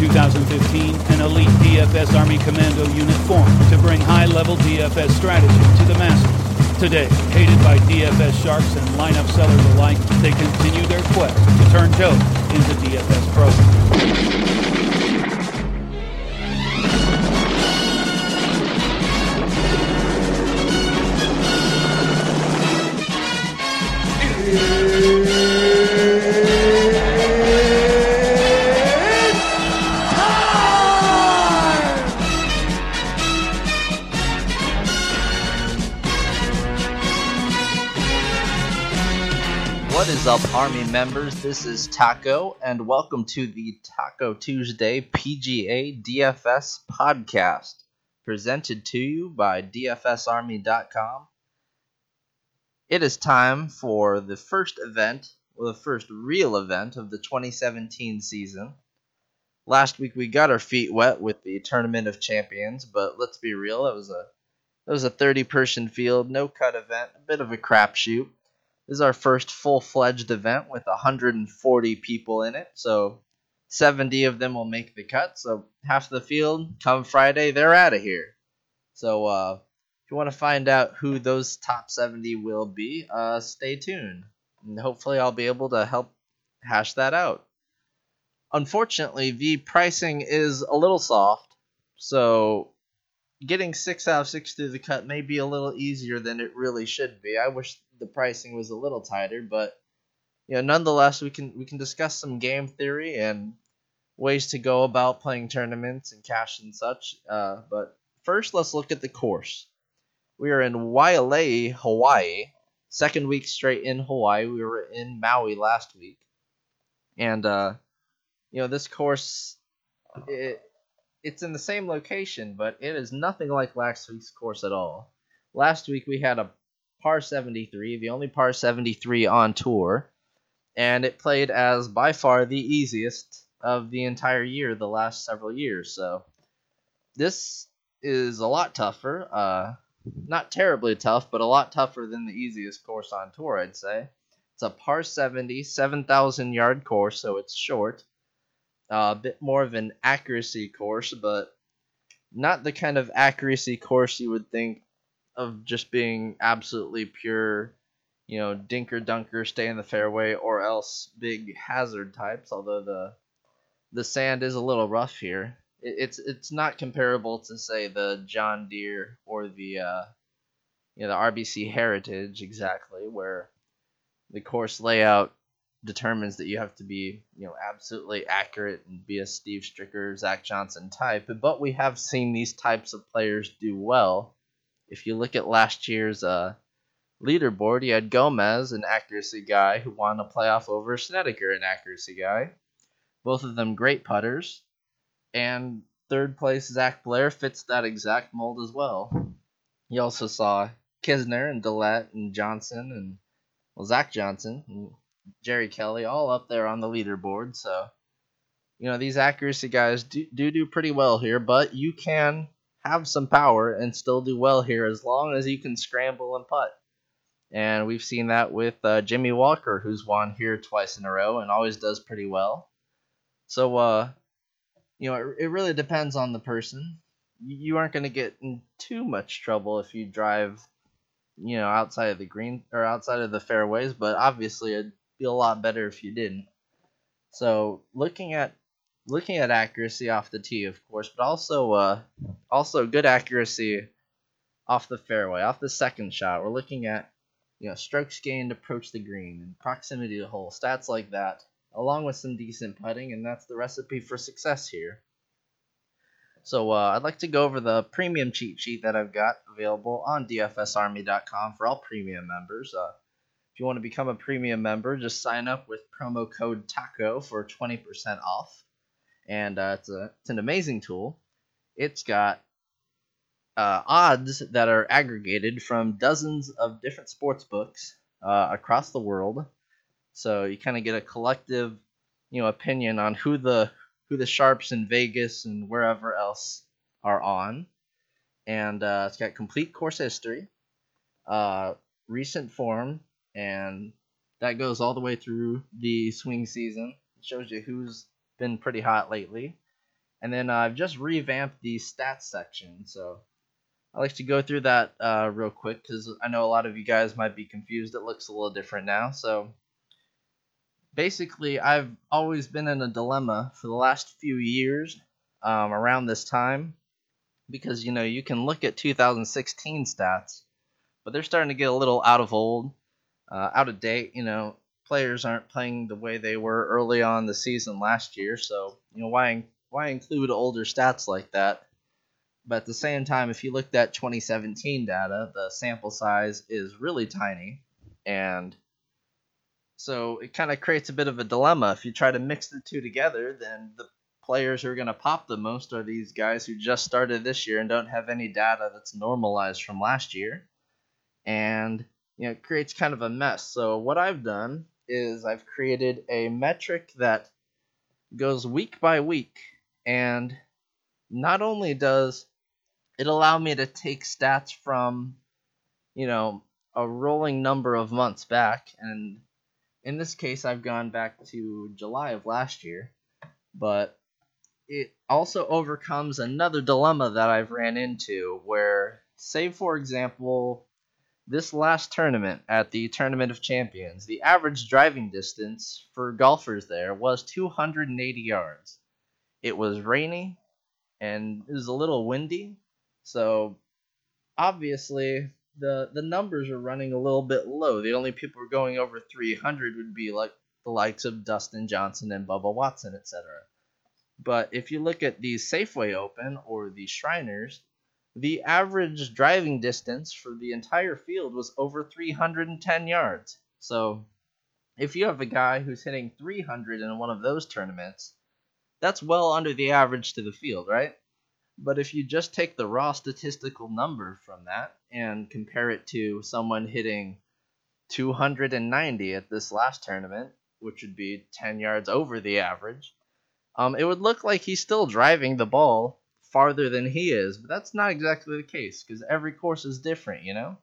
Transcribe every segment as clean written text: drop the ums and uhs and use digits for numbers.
2015, an elite DFS Army Commando unit formed to bring high-level DFS strategy to the masses. Today, hated by DFS sharks and lineup sellers alike, they continue their quest to turn Joe into DFS pros. What is up, Army members? This is Taco, and welcome to the Taco Tuesday PGA DFS podcast, presented to you by DFSArmy.com. It is time for the first real event of the 2017 season. Last week we got our feet wet with the Tournament of Champions, but let's be real, it was a 30-person field, no cut event, a bit of a crapshoot. This is our first full-fledged event with 140 people in it, so 70 of them will make the cut. So half the field, come Friday, they're out of here. So if you want to find out who those top 70 will be, stay tuned. And hopefully I'll be able to help hash that out. Unfortunately, the pricing is a little soft, so getting 6 out of 6 through the cut may be a little easier than it really should be. I wish the pricing was a little tighter, but nonetheless, we can discuss some game theory and ways to go about playing tournaments and cash and such. But first, let's look at the course. We are in Wailea, Hawaii. Second week straight in Hawaii. We were in Maui last week, and this course, it's in the same location, but it is nothing like last week's course at all. Last week we had a par 73, the only par 73 on tour, and it played as by far the easiest of the entire year, the last several years. So this is a lot tougher, not terribly tough, but a lot tougher than the easiest course on tour, I'd say. It's a par 70, 7,000 yard course, so it's short. A bit more of an accuracy course, but not the kind of accuracy course you would think of just being absolutely pure, dinker dunker, stay in the fairway, or else big hazard types. Although the sand is a little rough here. It's not comparable to, say, the John Deere or the RBC Heritage exactly, where the course layout determines that you have to be, absolutely accurate and be a Steve Stricker, Zach Johnson type. But we have seen these types of players do well. If you look at last year's leaderboard, you had Gomez, an accuracy guy, who won a playoff over Snedeker, an accuracy guy. Both of them great putters. And third place, Zach Blair, fits that exact mold as well. You also saw Kisner and Dillette and Johnson and Zach Johnson and Jerry Kelly all up there on the leaderboard. So, these accuracy guys do pretty well here, but you can have some power and still do well here as long as you can scramble and putt. And we've seen that with Jimmy Walker, who's won here twice in a row and always does pretty well. So, it really depends on the person. You aren't going to get in too much trouble if you drive, outside of the green or outside of the fairways, but obviously it'd be a lot better if you didn't. So, looking at accuracy off the tee, of course, but also good accuracy off the fairway, off the second shot. We're looking at strokes gained approach the green and proximity to hole, stats like that, along with some decent putting, and that's the recipe for success here. So I'd like to go over the premium cheat sheet that I've got available on DFSArmy.com for all premium members. If you want to become a premium member, just sign up with promo code TACO for 20% off. And it's an amazing tool. It's got odds that are aggregated from dozens of different sports books across the world. So you kind of get a collective, opinion on who the sharps in Vegas and wherever else are on. And it's got complete course history, recent form, and that goes all the way through the swing season. It shows you who's been pretty hot lately. And then I've just revamped the stats section. So I like to go through that real quick because I know a lot of you guys might be confused. It looks a little different now. So basically, I've always been in a dilemma for the last few years around this time because you can look at 2016 stats, but they're starting to get a little out of date. Players aren't playing the way they were early on the season last year, so why include older stats like that? But at the same time, if you looked at 2017 data, the sample size is really tiny, and so it kind of creates a bit of a dilemma. If you try to mix the two together, then the players who are going to pop the most are these guys who just started this year and don't have any data that's normalized from last year. And it creates kind of a mess. So what I've done is I've created a metric that goes week by week, and not only does it allow me to take stats from a rolling number of months back, and in this case I've gone back to July of last year, but it also overcomes another dilemma that I've ran into where, say for example, this last tournament at the Tournament of Champions, the average driving distance for golfers there was 280 yards. It was rainy and it was a little windy, so obviously the numbers are running a little bit low. The only people who are going over 300 would be like the likes of Dustin Johnson and Bubba Watson, etc. But if you look at the Safeway Open or the Shriners, the average driving distance for the entire field was over 310 yards. So if you have a guy who's hitting 300 in one of those tournaments, that's well under the average to the field, right? But if you just take the raw statistical number from that and compare it to someone hitting 290 at this last tournament, which would be 10 yards over the average, it would look like he's still driving the ball farther than he is, but that's not exactly the case because every course is different.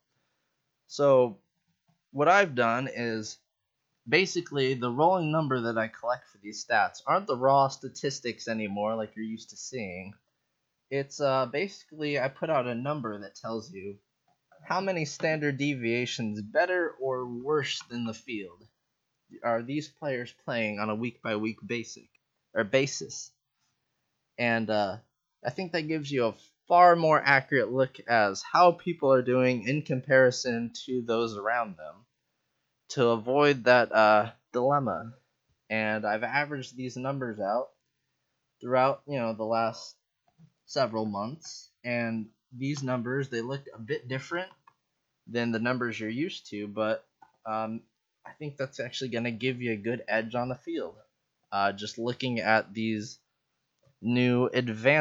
So what I've done is basically the rolling number that I collect for these stats aren't the raw statistics anymore like you're used to seeing. It's basically I put out a number that tells you how many standard deviations better or worse than the field are these players playing on a week by week basis. And I think that gives you a far more accurate look as how people are doing in comparison to those around them to avoid that dilemma. And I've averaged these numbers out throughout the last several months, and these numbers, they look a bit different than the numbers you're used to, but I think that's actually going to give you a good edge on the field. Just looking at these new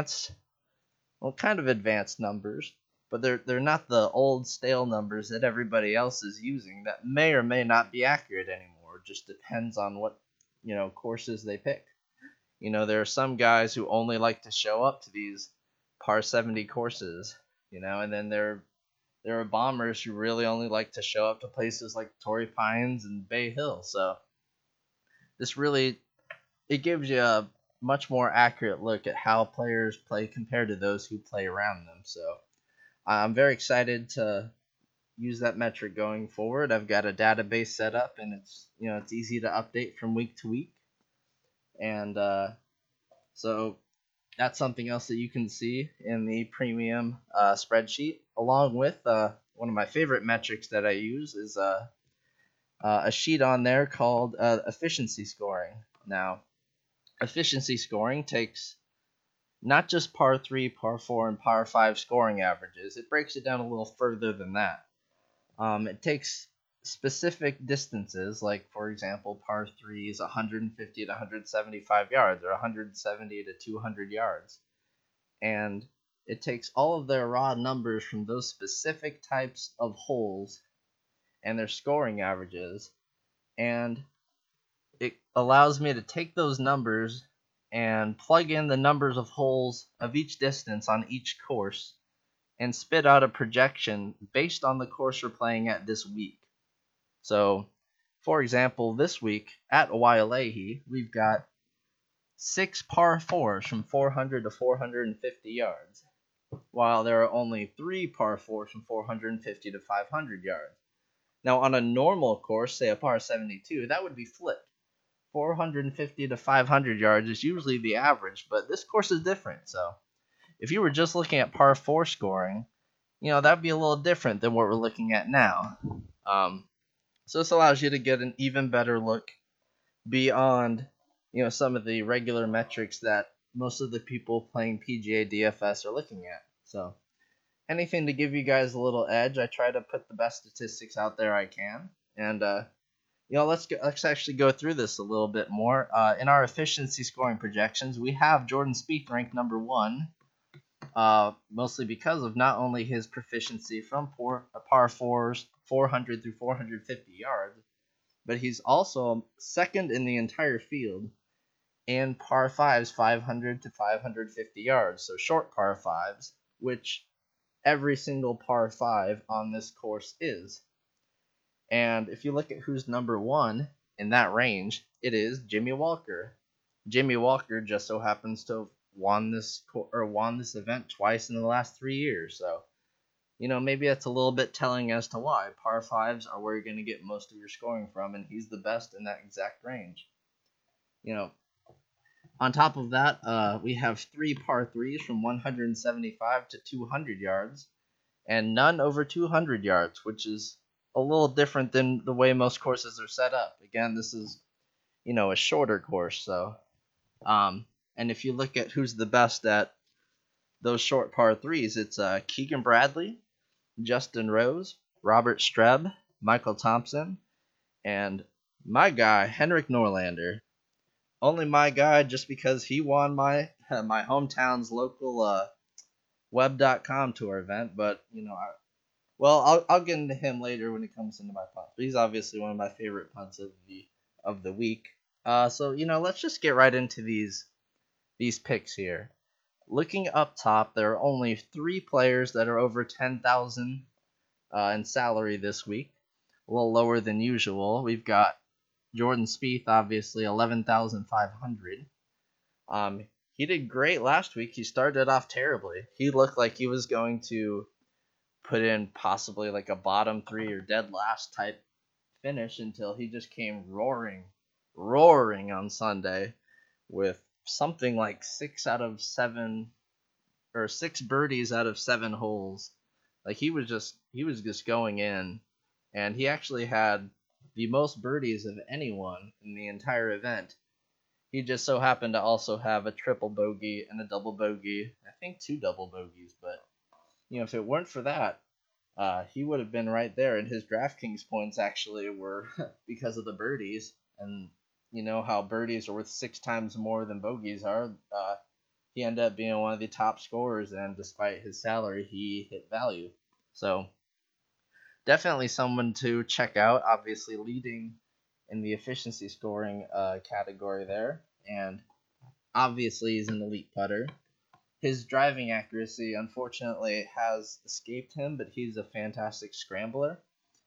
kind of advanced numbers, but they're not the old stale numbers that everybody else is using that may or may not be accurate anymore. It just depends on what courses they pick. There are some guys who only like to show up to these par 70 courses, and then there are bombers who really only like to show up to places like Torrey Pines and Bay Hill. So it gives you a much more accurate look at how players play compared to those who play around them. So I'm very excited to use that metric going forward. I've got a database set up, and it's easy to update from week to week. And so that's something else that you can see in the premium spreadsheet, along with one of my favorite metrics that I use is a sheet on there called efficiency scoring. Now, efficiency scoring takes not just par 3, par 4, and par 5 scoring averages. It breaks it down a little further than that. It takes specific distances, like, for example, par 3 is 150 to 175 yards, or 170 to 200 yards. And it takes all of their raw numbers from those specific types of holes and their scoring averages, and it allows me to take those numbers and plug in the numbers of holes of each distance on each course and spit out a projection based on the course we're playing at this week. So, for example, this week at Waialehe, we've got 6 par 4s from 400 to 450 yards, while there are only 3 par 4s from 450 to 500 yards. Now, on a normal course, say a par 72, that would be flipped. 450 to 500 yards is usually the average, but this course is different. So, if you were just looking at par 4 scoring, that'd be a little different than what we're looking at now. So this allows you to get an even better look beyond, some of the regular metrics that most of the people playing PGA DFS are looking at. So anything to give you guys a little edge, I try to put the best statistics out there I can. And, let's actually go through this a little bit more. In our efficiency scoring projections, we have Jordan Spieth ranked number 1, mostly because of not only his proficiency from par 4s, 400 through 450 yards, but he's also second in the entire field in par 5s, 500 to 550 yards, so short par 5s, which every single par 5 on this course is. And if you look at who's number 1 in that range, it is Jimmy Walker. Jimmy Walker just so happens to have won this event twice in the last 3 years. So, maybe that's a little bit telling as to why. Par 5s are where you're going to get most of your scoring from, and he's the best in that exact range. On top of that, we have 3 par 3s from 175 to 200 yards, and none over 200 yards, which is a little different than the way most courses are set up. Again, this is, a shorter course, so. And if you look at who's the best at those short par 3s, it's Keegan Bradley, Justin Rose, Robert Streb, Michael Thompson, and my guy, Henrik Norlander. Only my guy just because he won my hometown's local web.com tour event, but, I'll get into him later when it comes into my punts. But he's obviously one of my favorite punts of the week. So, let's just get right into these picks here. Looking up top, there are only 3 players that are over 10,000 in salary this week. A little lower than usual. We've got Jordan Spieth, obviously 11,500. He did great last week. He started off terribly. He looked like he was going to put in possibly like a bottom 3 or dead last type finish until he just came roaring on Sunday with something like 6 birdies out of 7 holes. Like he was just going in, and he actually had the most birdies of anyone in the entire event. He just so happened to also have a triple bogey and a double bogey. I think 2 double bogeys, but if it weren't for that, he would have been right there. And his DraftKings points actually were because of the birdies, and how birdies are worth 6 times more than bogeys are. He ended up being one of the top scorers, and despite his salary, he hit value. So definitely someone to check out. Obviously leading in the efficiency scoring category there, and obviously he's an elite putter. His driving accuracy, unfortunately, has escaped him, but he's a fantastic scrambler.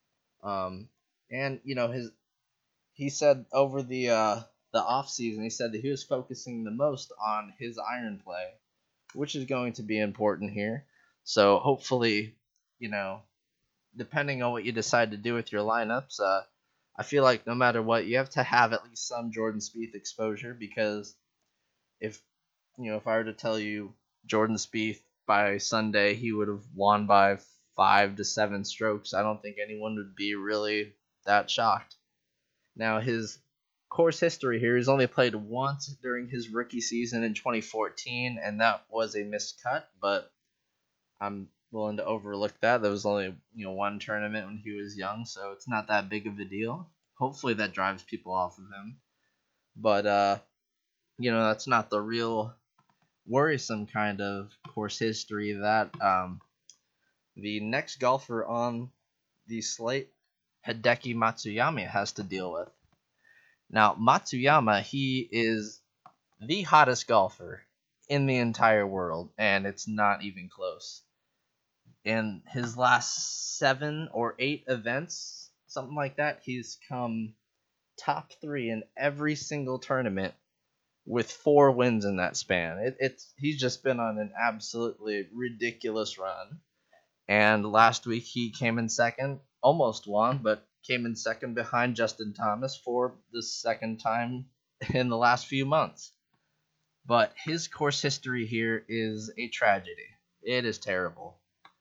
And he said over the off season, he said that he was focusing the most on his iron play, which is going to be important here. So hopefully, depending on what you decide to do with your lineups, I feel like no matter what, you have to have at least some Jordan Spieth exposure, because if I were to tell you Jordan Spieth by Sunday he would have won by 5 to 7 strokes, I don't think anyone would be really that shocked. Now, his course history here, he's only played once during his rookie season in 2014, and that was a miscut, but I'm willing to overlook that. There was only, one tournament when he was young, so it's not that big of a deal. Hopefully that drives people off of him. But, that's not the real worrisome kind of course history that the next golfer on the slate, Hideki Matsuyama, has to deal with. Now, Matsuyama, he is the hottest golfer in the entire world, and it's not even close. In his last 7 or 8 events, something like that, he's come top 3 in every single tournament with 4 wins in that span. He's just been on an absolutely ridiculous run. And last week he came in second, almost won, but came in second behind Justin Thomas for the second time in the last few months. But his course history here is a tragedy. It is terrible.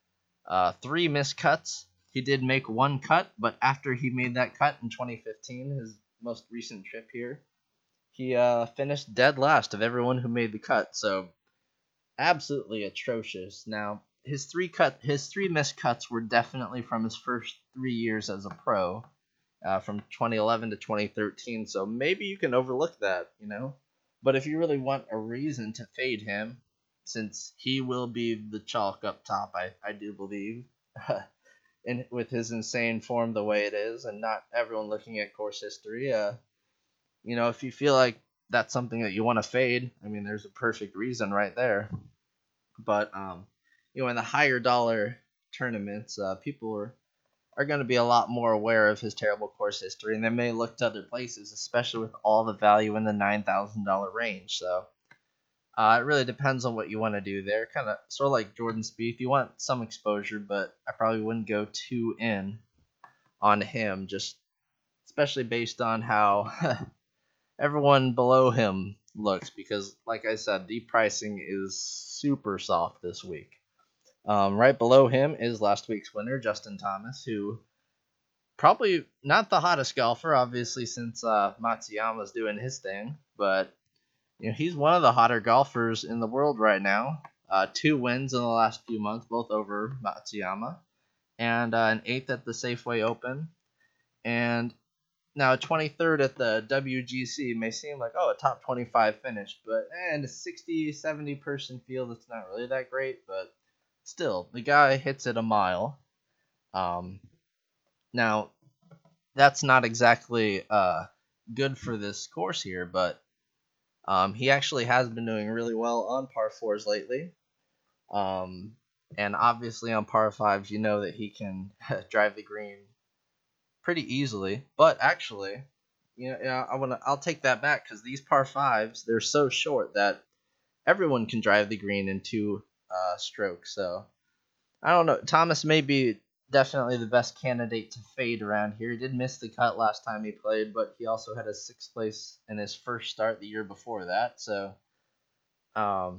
3 missed cuts. He did make 1 cut, but after he made that cut in 2015, his most recent trip here, he finished dead last of everyone who made the cut. So absolutely atrocious. Now his 3 missed cuts were definitely from his first 3 years as a pro, from 2011 to 2013. So maybe you can overlook that, But if you really want a reason to fade him, since he will be the chalk up top, I do believe, and with his insane form the way it is, and not everyone looking at course history, if you feel like that's something that you want to fade, I mean, there's a perfect reason right there. But in the higher dollar tournaments, people are going to be a lot more aware of his terrible course history, and they may look to other places, especially with all the value in the $9,000 range. So it really depends on what you want to do there. Kind of sort of like Jordan Spieth. You want some exposure, but I probably wouldn't go too in on him, just especially based on how everyone below him looks, because like I said, deep pricing is super soft this week. Right below him is last week's winner, Justin Thomas, who probably not the hottest golfer, obviously, since Matsuyama's doing his thing, but he's one of the hotter golfers in the world right now. 2 wins in the last few months, both over Matsuyama, and an 8th at the Safeway Open, and now 23rd at the WGC may seem like, a top 25 finish, but in a 60, 70 person field, it's not really that great, but still, the guy hits it a mile. Now, that's not exactly good for this course here, but he actually has been doing really well on par 4s lately. And obviously on par 5s, you know that he can drive the green pretty easily. But actually, I'll take that back, because these par 5s, they're so short that everyone can drive the green in 2 strokes. So I don't know. Thomas may be definitely the best candidate to fade around here. He did miss the cut last time he played, but he also had a 6th place in his first start the year before that. So I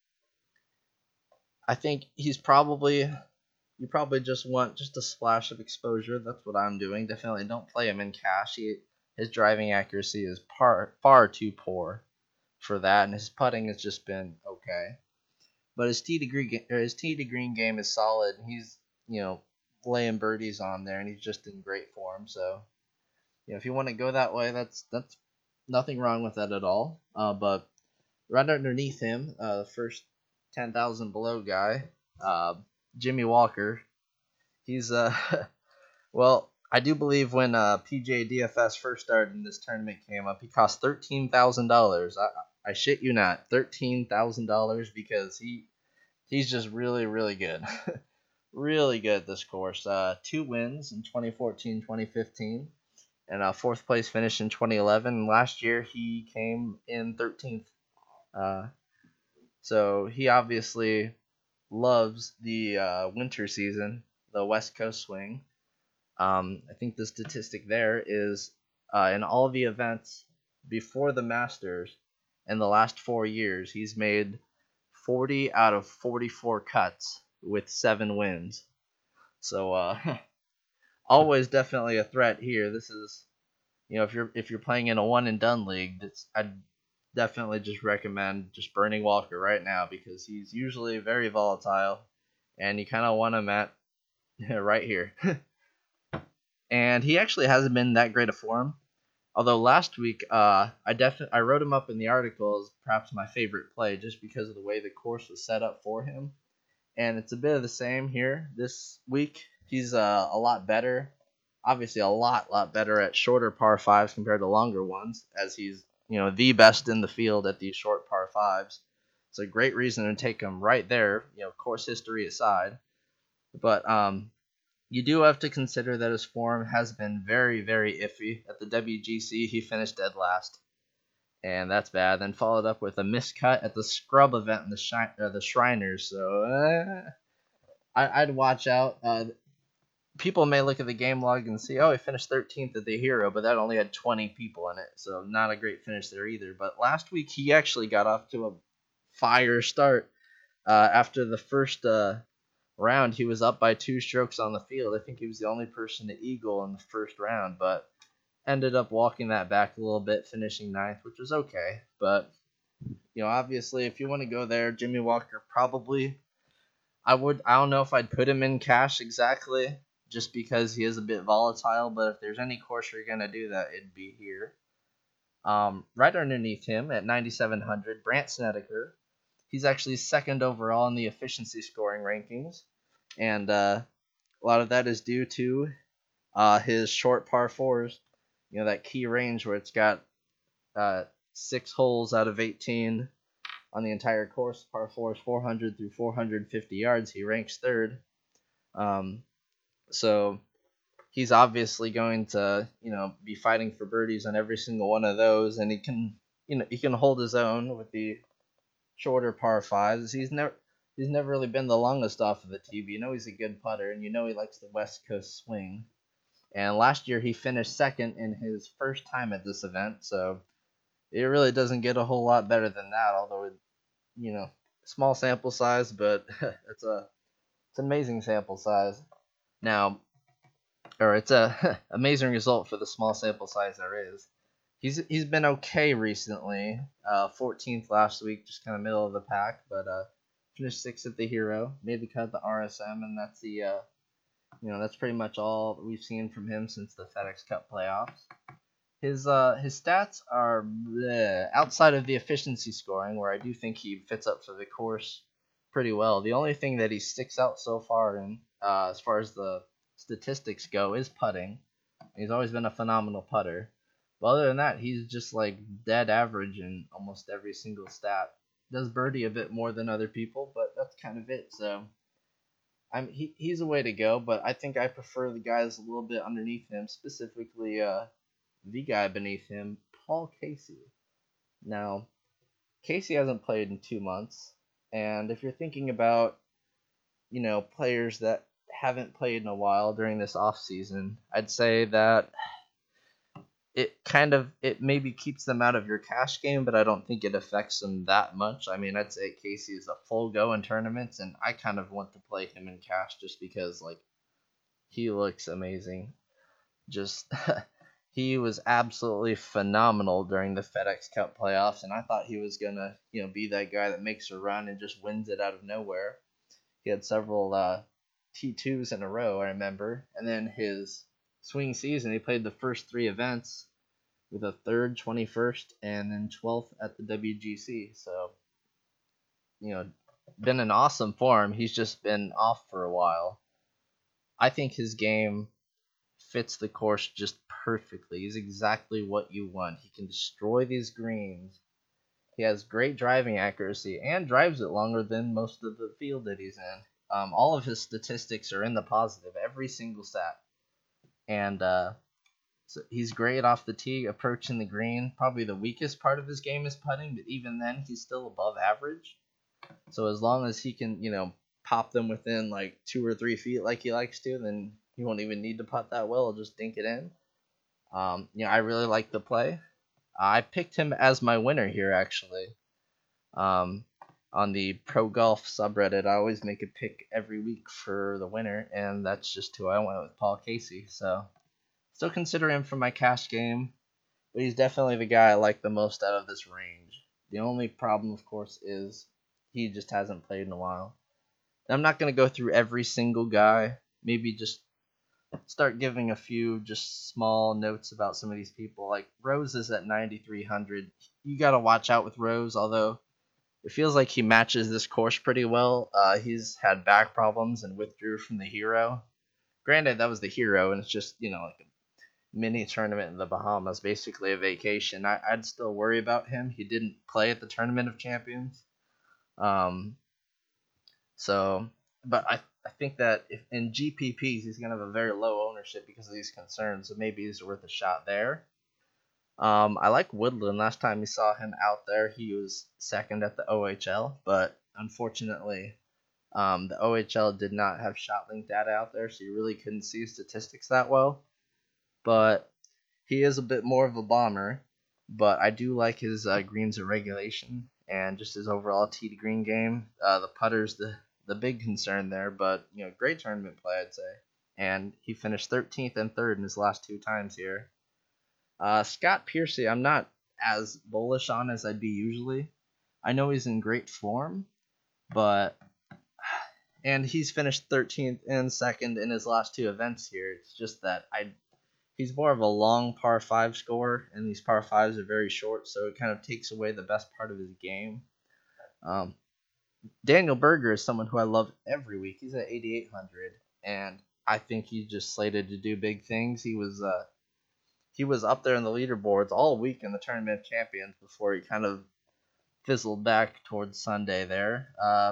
think you probably just want just a splash of exposure. That's what I'm doing. Definitely don't play him in cash. His driving accuracy is far too poor for that, and his putting has just been okay. But his tee to green game is solid. He's laying birdies on there, and he's just in great form. So if you want to go that way, that's nothing wrong with that at all. But right underneath him, the first 10,000 below guy, Jimmy Walker. He's well, I do believe when PGA DFS first started and this tournament came up, he cost $13,000. I shit you not, $13,000, because he's just really, really good. Really good this course. 2 wins in 2014, 2015, and a 4th place finish in 2011. And last year he came in 13th. So he obviously loves the winter season, the West Coast swing. I think the statistic there is in all of the events before the Masters in the last 4 years, he's made 40 out of 44 cuts with 7 wins. So always definitely a threat here. This is, if you're playing in a one and done league, I'd definitely just recommend just burning Walker right now, because he's usually very volatile, and you kind of want him at right here. And he actually hasn't been that great a form. Although last week, I wrote him up in the article as perhaps my favorite play, just because of the way the course was set up for him. And it's a bit of the same here this week. He's a lot better, obviously a lot better at shorter par 5s compared to longer ones, as he's the best in the field at these short par 5s. It's a great reason to take him right there, course history aside. But you do have to consider that his form has been very, very iffy. At the WGC, he finished dead last. and that's bad. Then followed up with a miscut at the scrub event in the Shriners. So I'd watch out. People may look at the game log and see, oh, he finished 13th at the Hero, but that only had 20 people in it, so not a great finish there either. But last week he actually got off to a fire start. After the first round, he was up by 2 strokes on the field. I think he was the only person to eagle in the first round, but ended up walking that back a little bit, finishing 9th, which was okay. But obviously, if you want to go there, Jimmy Walker probably. I don't know if I'd put him in cash exactly, just because he is a bit volatile. But if there's any course you're gonna do that, it'd be here. Right underneath him at 9,700, Brandt Snedeker. He's actually second overall in the efficiency scoring rankings, and a lot of that is due to his short par fours. That key range where it's got 6 holes out of 18 on the entire course. Par 4 is 400 through 450 yards. He ranks third. So he's obviously going to, be fighting for birdies on every single one of those, and he can hold his own with the shorter par 5s. He's never really been the longest off of the tee, but he's a good putter, and he likes the West Coast swing. And last year he finished second in his first time at this event, so it really doesn't get a whole lot better than that, although small sample size, but it's an amazing sample size. Now, or it's a amazing result for the small sample size there is. He's been okay recently. 14th last week, just kind of middle of the pack, but finished 6th at the Hero, made the cut at the RSM, and that's that's pretty much all that we've seen from him since the FedEx Cup playoffs. His stats are outside of the efficiency scoring, where I do think he fits up for the course pretty well. The only thing that he sticks out so far in, as far as the statistics go, is putting. He's always been a phenomenal putter. But other than that, he's just like dead average in almost every single stat. Does birdie a bit more than other people, but that's kind of it. So he's a way to go, but I think I prefer the guys a little bit underneath him, specifically the guy beneath him, Paul Casey. Now, Casey hasn't played in 2 months, and if you're thinking about, players that haven't played in a while during this off season, I'd say that it maybe keeps them out of your cash game, but I don't think it affects them that much. I mean, I'd say Casey is a full go in tournaments, and I kind of want to play him in cash just because, he looks amazing. Just, he was absolutely phenomenal during the FedEx Cup playoffs, and I thought he was going to, be that guy that makes a run and just wins it out of nowhere. He had several T2s in a row, I remember, and then his swing season, he played the first 3 events with a 3rd, 21st, and then 12th at the WGC. So, been an awesome form. He's just been off for a while. I think his game fits the course just perfectly. He's exactly what you want. He can destroy these greens. He has great driving accuracy and drives it longer than most of the field that he's in. All of his statistics are in the positive, every single stat. And so he's great off the tee, approaching the green. Probably the weakest part of his game is putting, but even then, he's still above average. So as long as he can, pop them within 2 or 3 feet like he likes to, then he won't even need to putt that well. He'll just dink it in. I really like the play. I picked him as my winner here, actually. On the Pro Golf subreddit, I always make a pick every week for the winner, and that's just who I went with, Paul Casey. So, still consider him for my cash game, but he's definitely the guy I like the most out of this range. The only problem, of course, is he just hasn't played in a while. And I'm not going to go through every single guy. Maybe just start giving a few just small notes about some of these people. Like Rose is at 9,300. You got to watch out with Rose, although it feels like he matches this course pretty well. He's had back problems and withdrew from the Hero. Granted, that was the Hero, and it's just, like a mini tournament in the Bahamas, basically a vacation. I'd still worry about him. He didn't play at the Tournament of Champions. But I think that if in GPPs, he's going to have a very low ownership because of these concerns, so maybe he's worth a shot there. I like Woodland. Last time we saw him out there, he was second at the OHL, but unfortunately, the OHL did not have shot link data out there, so you really couldn't see his statistics that well. But he is a bit more of a bomber, but I do like his greens and regulation and just his overall tee to green game. The putter's the big concern there, but great tournament play, I'd say. And he finished 13th and 3rd in his last 2 times here. Scott Piercy, I'm not as bullish on as I'd be usually. I know he's in great form, and he's finished 13th and 2nd in his last 2 events here. It's just that he's more of a long par 5 scorer, and these par 5s are very short, so it kind of takes away the best part of his game. Daniel Berger is someone who I love every week. He's at 8,800, and I think he's just slated to do big things. He was up there in the leaderboards all week in the Tournament of Champions before he kind of fizzled back towards Sunday there.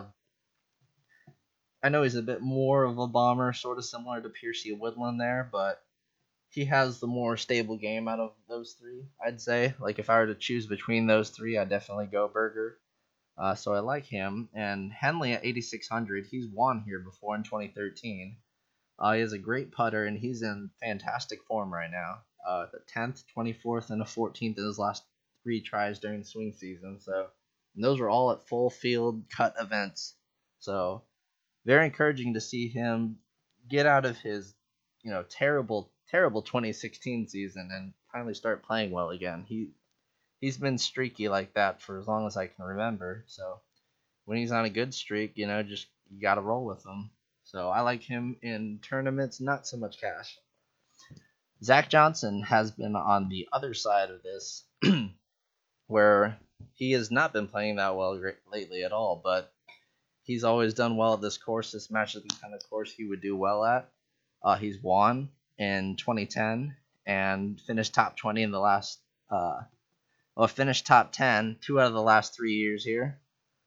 I know he's a bit more of a bomber, sort of similar to Piercy Woodland there, but he has the more stable game out of those three, I'd say. Like, if I were to choose between those three, I'd definitely go Berger. So I like him. And Henley at 8,600, he's won here before in 2013. He has a great putter, and he's in fantastic form right now. The 10th, 24th, and the 14th in his last 3 tries during the swing season. And those were all at full field cut events. So very encouraging to see him get out of his, terrible 2016 season and finally start playing well again. He's been streaky like that for as long as I can remember. So when he's on a good streak, just you got to roll with him. So I like him in tournaments, not so much cash. Zach Johnson has been on the other side of this, where he has not been playing that well lately at all, but he's always done well at this course. This match is the kind of course he would do well at. He's won in 2010 and finished top 20 in the last, finished top 10 2 out of the last 3 years here.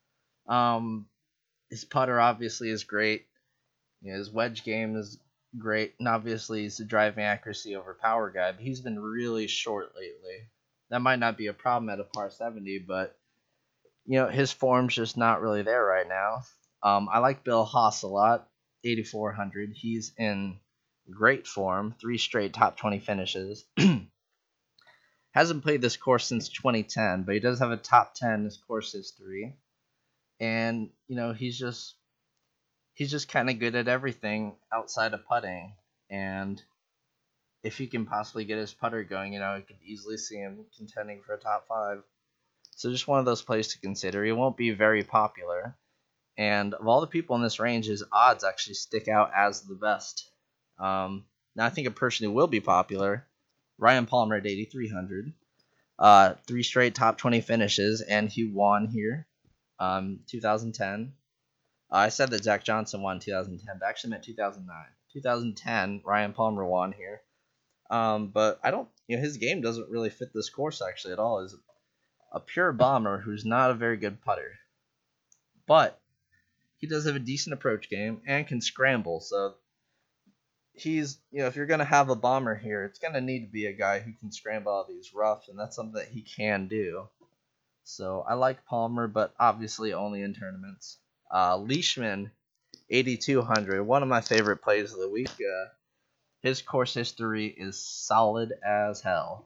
His putter obviously is great. His wedge game is great, and obviously he's a driving accuracy over power guy, but he's been really short lately. That might not be a problem at a par 70, but his form's just not really there right now. I like Bill Haas a lot, 8,400. He's in great form, 3 straight top 20 finishes. Hasn't played this course since 2010, but he does have a top 10 in his course history. And, he's just kind of good at everything outside of putting. And if he can possibly get his putter going, you could easily see him contending for a top 5. So just one of those plays to consider. He won't be very popular. And of all the people in this range, his odds actually stick out as the best. Now I think a person who will be popular, Ryan Palmer at 8,300. 3 straight top 20 finishes, and he won here 2010. I said that Zach Johnson won 2010, but I actually meant 2009. 2010, Ryan Palmer won here. But I don't, his game doesn't really fit this course actually at all. He's a pure bomber who's not a very good putter. But he does have a decent approach game and can scramble. So he's, if you're going to have a bomber here, it's going to need to be a guy who can scramble out of these roughs, and that's something that he can do. So I like Palmer, but obviously only in tournaments. Leishman, 8,200, one of my favorite plays of the week. His course history is solid as hell.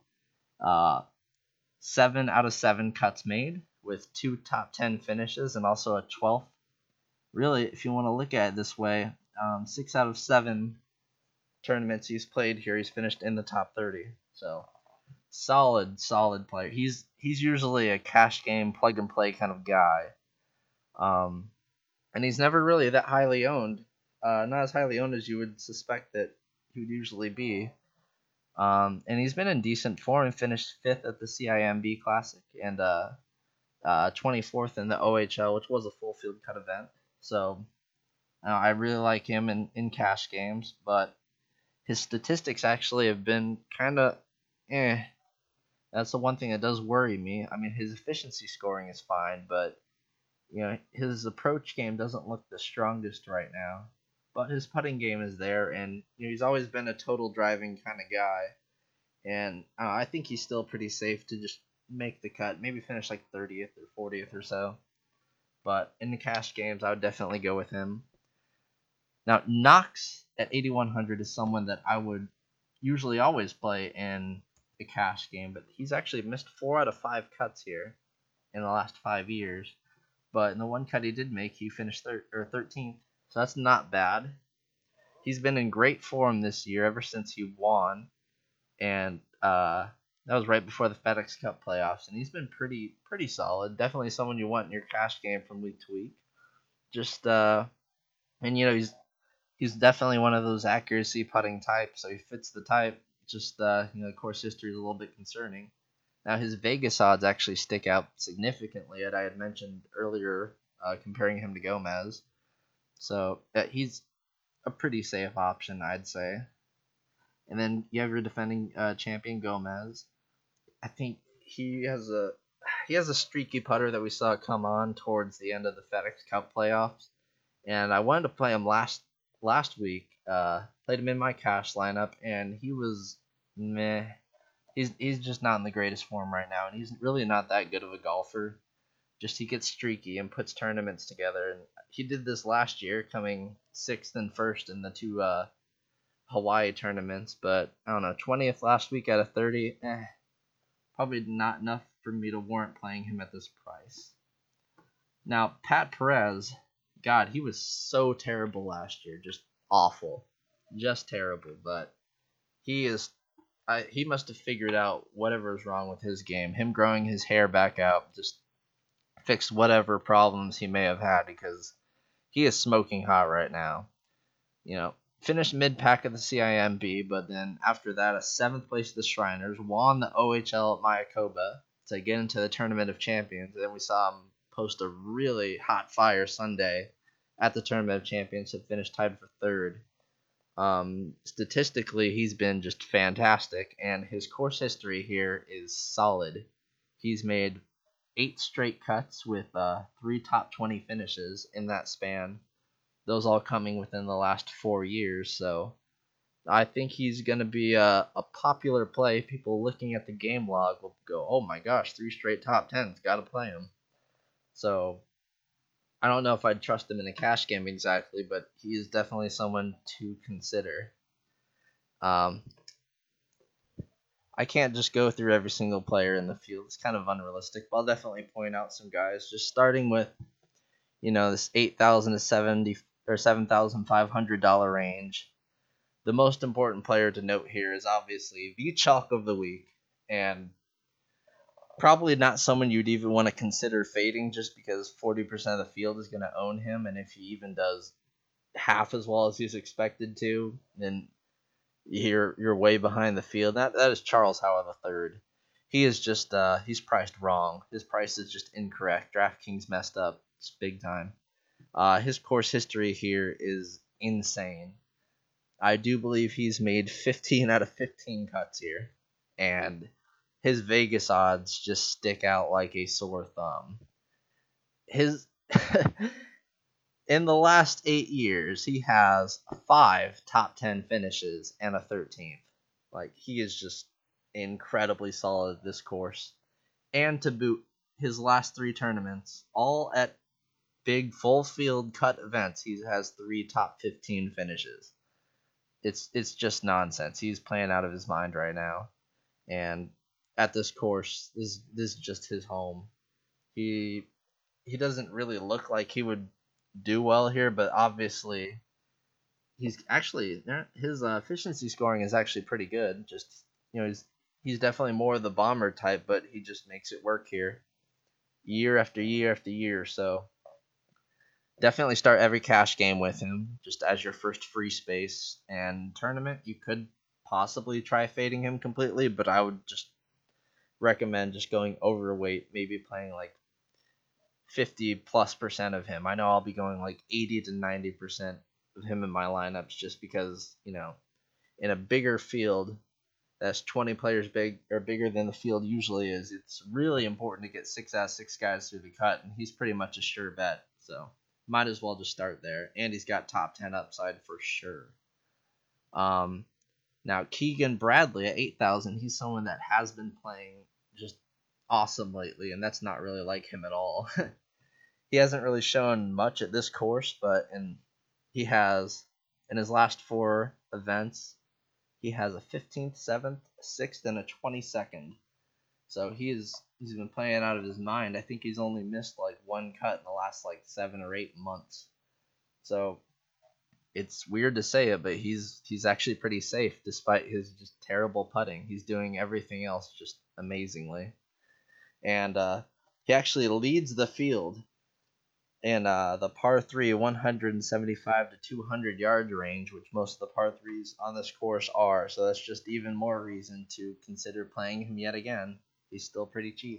7 out of 7 cuts made with 2 top 10 finishes and also a 12th. Really, if you want to look at it this way, 6 out of 7 tournaments he's played here, he's finished in the top 30. So solid player. He's usually a cash game, plug and play kind of guy. And he's never really that highly owned. Not as highly owned as you would suspect that he would usually be. And he's been in decent form and finished 5th at the CIMB Classic and 24th in the OHL, which was a full field cut event. So I really like him in cash games, but his statistics actually have been kind of That's the one thing that does worry me. I mean, his efficiency scoring is fine, but his approach game doesn't look the strongest right now. But his putting game is there, and he's always been a total driving kind of guy. And I think he's still pretty safe to just make the cut, maybe finish like 30th or 40th or so. But in the cash games, I would definitely go with him. Now, Knox at 8,100 is someone that I would usually always play in a cash game, but he's actually missed 4 out of 5 cuts here in the last 5 years. But in the one cut he did make, he finished 13th, so that's not bad. He's been in great form this year ever since he won, and that was right before the FedEx Cup playoffs, and he's been pretty solid. Definitely someone you want in your cash game from week to week. Just and he's definitely one of those accuracy putting types, so he fits the type. Just the course history is a little bit concerning. Now his Vegas odds actually stick out significantly, as I had mentioned earlier, comparing him to Gomez. So he's a pretty safe option, I'd say. And then you have your defending champion Gomez. I think he has a streaky putter that we saw come on towards the end of the FedEx Cup playoffs, and I wanted to play him last week. Played him in my cash lineup, and he was meh. He's just not in the greatest form right now, and he's really not that good of a golfer. Just he gets streaky and puts tournaments together, and he did this last year, coming 6th and 1st in the 2 Hawaii tournaments. But I don't know, 20th last week out of 30, probably not enough for me to warrant playing him at this price. Now Pat Perez, God, he was so terrible last year, just awful, just terrible. But he must have figured out whatever is wrong with his game. Him growing his hair back out just fixed whatever problems he may have had, because he is smoking hot right now. Finished mid-pack at the CIMB, but then after that, a 7th place at the Shriners, won the OHL at Mayakoba to get into the Tournament of Champions. And then we saw him post a really hot fire Sunday at the Tournament of Champions to finish tied for 3rd. Statistically, he's been just fantastic, and his course history here is solid. He's made 8 straight cuts with 3 top 20 finishes in that span. Those all coming within the last 4 years, so I think he's going to be a popular play. People looking at the game log will go, oh my gosh, 3 straight top 10s, got to play him. So I don't know if I'd trust him in a cash game exactly, but he is definitely someone to consider. I can't just go through every single player in the field. It's kind of unrealistic, but I'll definitely point out some guys, just starting with this $8,000 to $7,500 range. The most important player to note here is obviously the chalk of the week, and probably not someone you'd even want to consider fading, just because 40% of the field is going to own him, and if he even does half as well as he's expected to, then you're way behind the field. That is Charles Howell III. He is just he's priced wrong. His price is just incorrect. DraftKings messed up. It's big time. His course history here is insane. I do believe he's made 15 out of 15 cuts here, and his Vegas odds just stick out like a sore thumb. His in the last 8 years, he has 5 top 10 finishes and a 13th. Like, he is just incredibly solid at this course. And to boot, his last 3 tournaments, all at big full field cut events, he has 3 top 15 finishes. It's just nonsense. He's playing out of his mind right now. And at this course, this is just his home. He doesn't really look like he would do well here, but obviously he's actually his efficiency scoring is actually pretty good. Just he's definitely more of the bomber type, but he just makes it work here year after year after year. So definitely start every cash game with him just as your first free space. And tournament, you could possibly try fading him completely, but I would just recommend just going overweight, maybe playing like 50+% of him. I know I'll be going like 80 to 90% of him in my lineups, just because in a bigger field that's 20 players bigger than the field usually is, it's really important to get 6 out of 6 guys through the cut, and he's pretty much a sure bet. So might as well just start there, and he's got top 10 upside for sure. Now, Keegan Bradley at 8,000, he's someone that has been playing just awesome lately, and that's not really like him at all. He hasn't really shown much at this course, but he has, in his last 4 events, he has a 15th, 7th, 6th, and a 22nd. So he's been playing out of his mind. I think he's only missed like 1 cut in the last like 7 or 8 months. So it's weird to say it, but he's actually pretty safe despite his just terrible putting. He's doing everything else just amazingly, and he actually leads the field in the par 3 175 to 200 yard range, which most of the par 3s on this course are. So that's just even more reason to consider playing him yet again. He's still pretty cheap.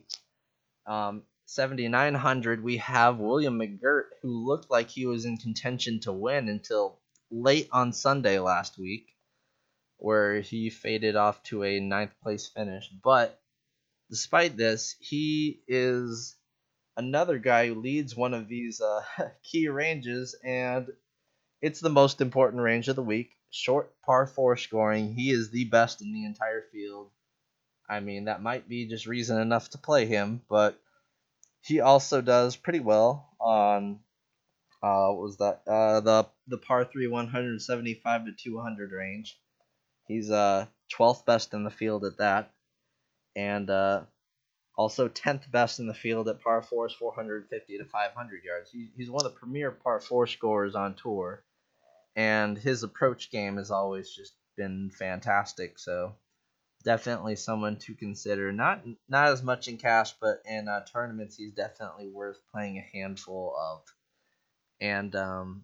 7,900, we have William McGirt, who looked like he was in contention to win until late on Sunday last week, where he faded off to a 9th place finish. But despite this, he is another guy who leads one of these key ranges, and it's the most important range of the week. Short par 4 scoring. He is the best in the entire field. I mean, that might be just reason enough to play him, but he also does pretty well on what was that? The par 3 175 to 200 range. He's 12th best in the field at that, and also 10th best in the field at par 4s 450 to 500 yards. He's one of the premier par 4 scorers on tour, and his approach game has always just been fantastic. So definitely someone to consider. Not as much in cash, but in tournaments, he's definitely worth playing a handful of. And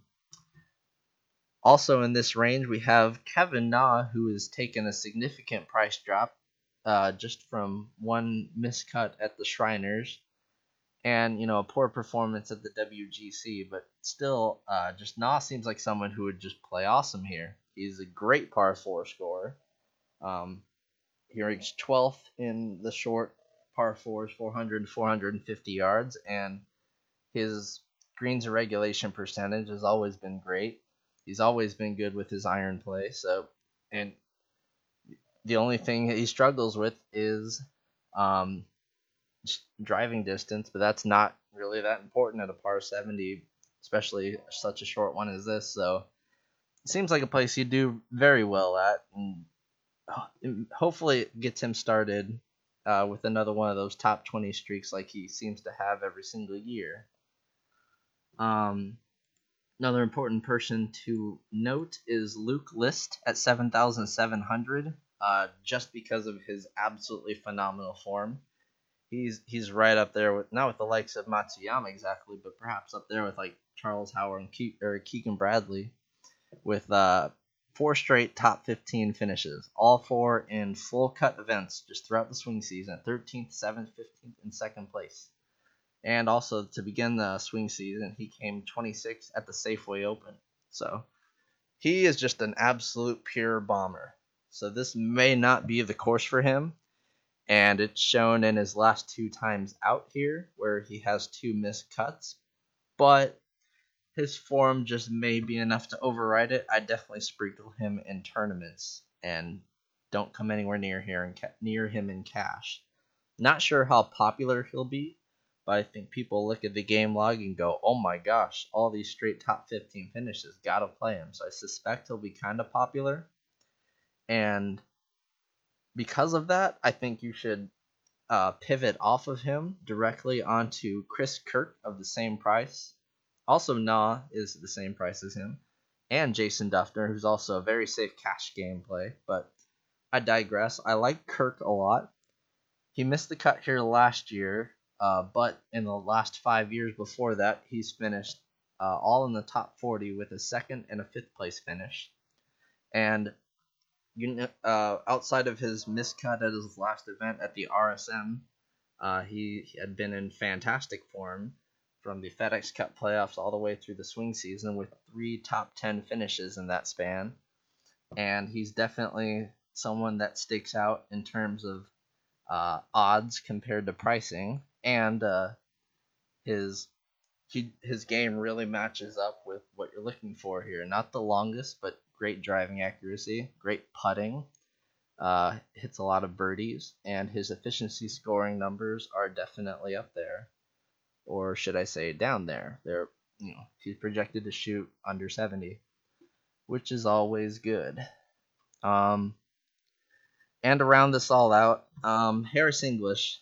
also in this range, we have Kevin Na, who has taken a significant price drop just from one miscut at the Shriners and, a poor performance at the WGC. But still, just Na seems like someone who would just play awesome here. He's a great par 4 scorer. He ranks 12th in the short par 4s, 400 and 450 yards, and his greens and regulation percentage has always been great. He's always been good with his iron play. So, and the only thing he struggles with is driving distance, but that's not really that important at a par 70, especially such a short one as this. So, it seems like a place he'd do very well at, and hopefully it gets him started with another one of those top 20 streaks like he seems to have every single year. Another important person to note is Luke List at 7,700, just because of his absolutely phenomenal form. He's right up there with, not with the likes of Matsuyama exactly, but perhaps up there with like Charles Howard and Keegan Bradley, with 4 straight top 15 finishes, all 4 in full cut events just throughout the swing season, 13th, 7th, 15th, and 2nd place. And also, to begin the swing season, he came 26th at the Safeway Open. So, he is just an absolute pure bomber. So, this may not be the course for him, and it's shown in his last 2 times out here, where he has 2 missed cuts. But his form just may be enough to override it. I definitely sprinkle him in tournaments, and don't come anywhere near him in cash. Not sure how popular he'll be, but I think people look at the game log and go, oh my gosh, all these straight top 15 finishes, gotta play him. So I suspect he'll be kind of popular. And because of that, I think you should pivot off of him directly onto Chris Kirk of the same price. Also, Na is the same price as him. And Jason Duffner, who's also a very safe cash gameplay. But I digress. I like Kirk a lot. He missed the cut here last year, but in the last 5 years before that, he's finished all in the top 40 with a 2nd and a 5th place finish. And outside of his miscut at his last event at the RSM, he had been in fantastic form from the FedEx Cup playoffs all the way through the swing season with 3 top 10 finishes in that span. And he's definitely someone that sticks out in terms of odds compared to pricing, and his game really matches up with what you're looking for here. Not the longest, but great driving accuracy, great putting, hits a lot of birdies, and his efficiency scoring numbers are definitely up there, or should I say down there. He's projected to shoot under 70, which is always good. And to round this all out, Harris English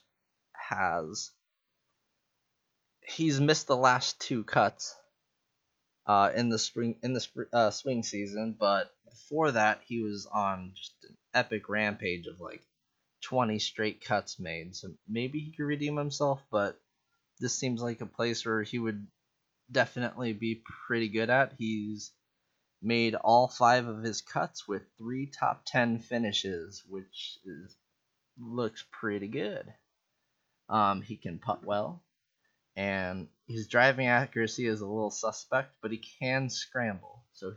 he's missed the last 2 cuts in the swing season, but before that he was on just an epic rampage of like 20 straight cuts made. So maybe he could redeem himself, but this seems like a place where he would definitely be pretty good at. He's made all 5 of his cuts with 3 top 10 finishes, which looks pretty good. He can putt well, and his driving accuracy is a little suspect, but he can scramble. So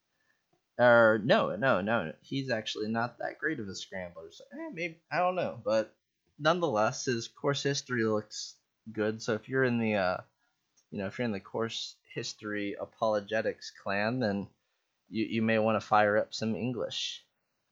no, he's actually not that great of a scrambler. So maybe, I don't know, but nonetheless, his course history looks good. So if you're in the course history apologetics clan, then you may want to fire up some English.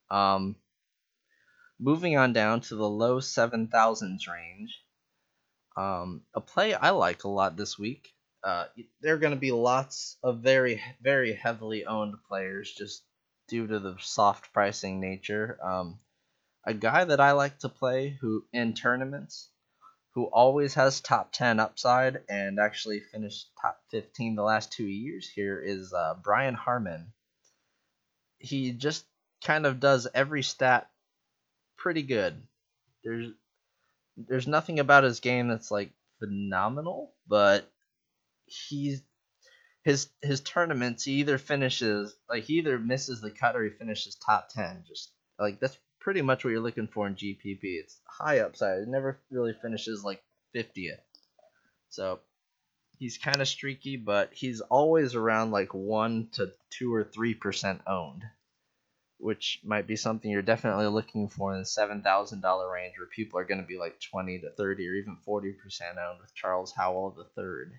Moving on down to the low 7,000s range. A play I like a lot this week. There are going to be lots of very, very heavily owned players just due to the soft pricing nature. A guy that I like to play who in tournaments, who always has top 10 upside and actually finished top 15 the last 2 years here is Brian Harman. He just kind of does every stat pretty good. There's nothing about his game that's like phenomenal, but his tournaments, he either misses the cut or he finishes top 10. Just like that's pretty much what you're looking for in GPP. It's high upside. It never really finishes like 50th. So he's kind of streaky, but he's always around like 1 to 2 or 3% owned, which might be something you're definitely looking for in the $7,000 range, where people are going to be like 20 to 30 or even 40% owned with Charles Howell III.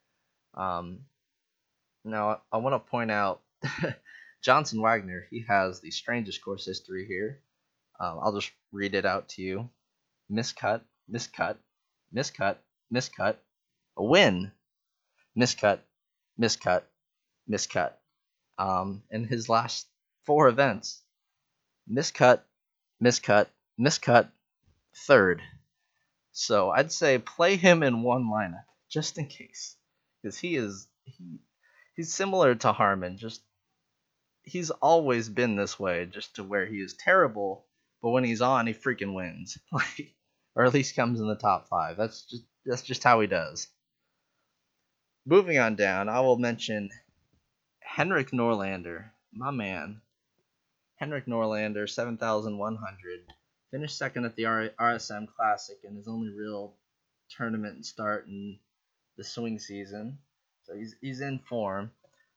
Now, I want to point out Johnson Wagner. He has the strangest course history here. I'll just read it out to you. Miscut, miscut, miscut, miscut, a win, miscut, miscut, miscut. In his last 4 events, miscut, miscut, miscut, third. So I'd say play him in one lineup just in case, because he's similar to Harman. Just he's always been this way, just to where he is terrible, but when he's on, he freaking wins, or at least comes in the top 5. That's just how he does. Moving on down, I will mention Henrik Norlander, my man. Henrik Norlander, 7,100, finished second at the RSM Classic in his only real tournament start in the swing season. So he's in form.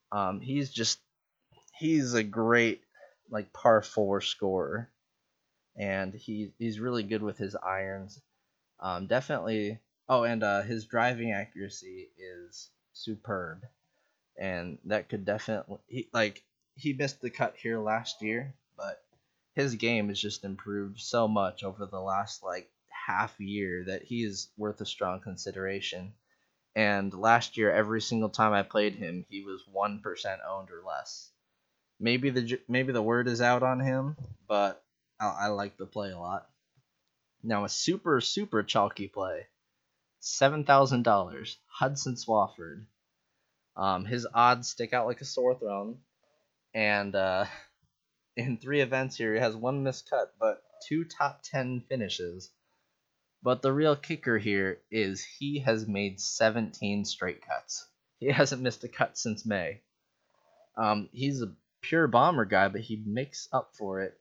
He's a great like par 4 scorer, and he's really good with his irons. Definitely. Oh, and his driving accuracy is superb, and that could definitely he missed the cut here last year, but his game has just improved so much over the last like half year that he is worth a strong consideration. And last year, every single time I played him, he was 1% owned or less. Maybe the word is out on him, but I like the play a lot. Now a super chalky play, $7,000, Hudson Swafford. His odds stick out like a sore thumb, and in 3 events here, he has 1 missed cut, but 2 top 10 finishes. But the real kicker here is he has made 17 straight cuts. He hasn't missed a cut since May. He's a pure bomber guy, but he makes up for it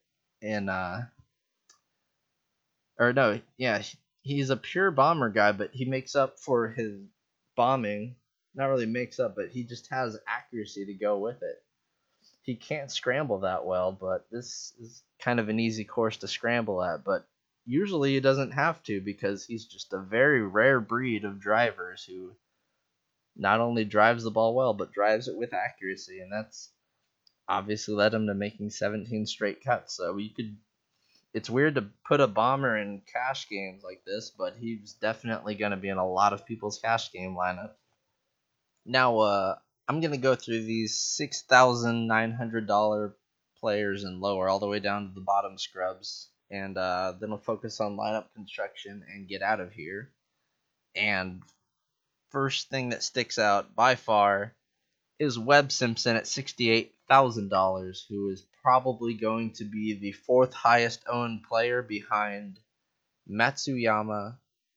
he's a pure bomber guy, but he makes up for his bombing. Not really makes up, but he just has accuracy to go with it. He can't scramble that well, but this is kind of an easy course to scramble at. But usually he doesn't have to, because he's just a very rare breed of drivers who not only drives the ball well, but drives it with accuracy. And obviously led him to making 17 straight cuts. So it's weird to put a bomber in cash games like this, but he's definitely going to be in a lot of people's cash game lineup. Now, I'm going to go through these $6,900 players and lower, all the way down to the bottom scrubs, and then we'll focus on lineup construction and get out of here. And first thing that sticks out by far is Webb Simpson at $68,000, who is probably going to be the fourth highest owned player behind Matsuyama.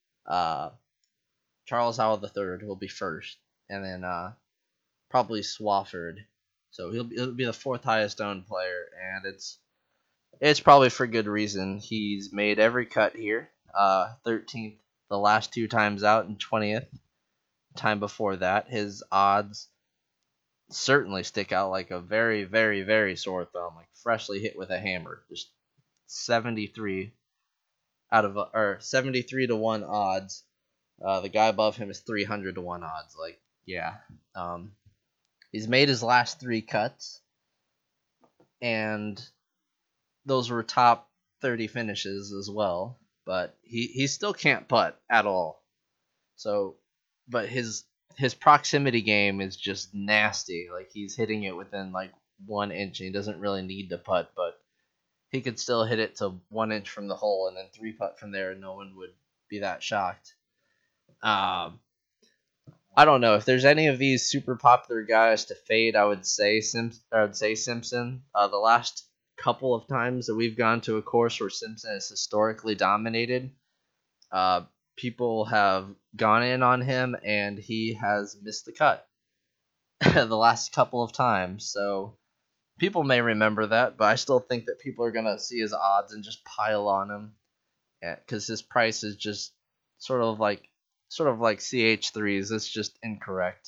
Charles Howell III will be first, and then probably Swafford. So he'll be the fourth highest owned player, and it's probably for good reason. He's made every cut here. 13th the last two times out, and 20th time before that. His odds certainly stick out like a very, very, very sore thumb, like freshly hit with a hammer. Just 73 to 1 odds. The guy above him is 300 to 1 odds. Like, yeah. He's made his last 3 cuts, and those were top 30 finishes as well. But he still can't putt at all. So, but his proximity game is just nasty. Like, he's hitting it within like 1 inch, and he doesn't really need to putt, but he could still hit it to 1 inch from the hole and then 3 putt from there, and no one would be that shocked. I don't know if there's any of these super popular guys to fade. I would say Simpson. The last couple of times that we've gone to a course where Simpson is historically dominated, people have gone in on him, and he has missed the cut the last couple of times. So people may remember that, but I still think that people are going to see his odds and just pile on him, because his price is just sort of like CH3s. It's just incorrect.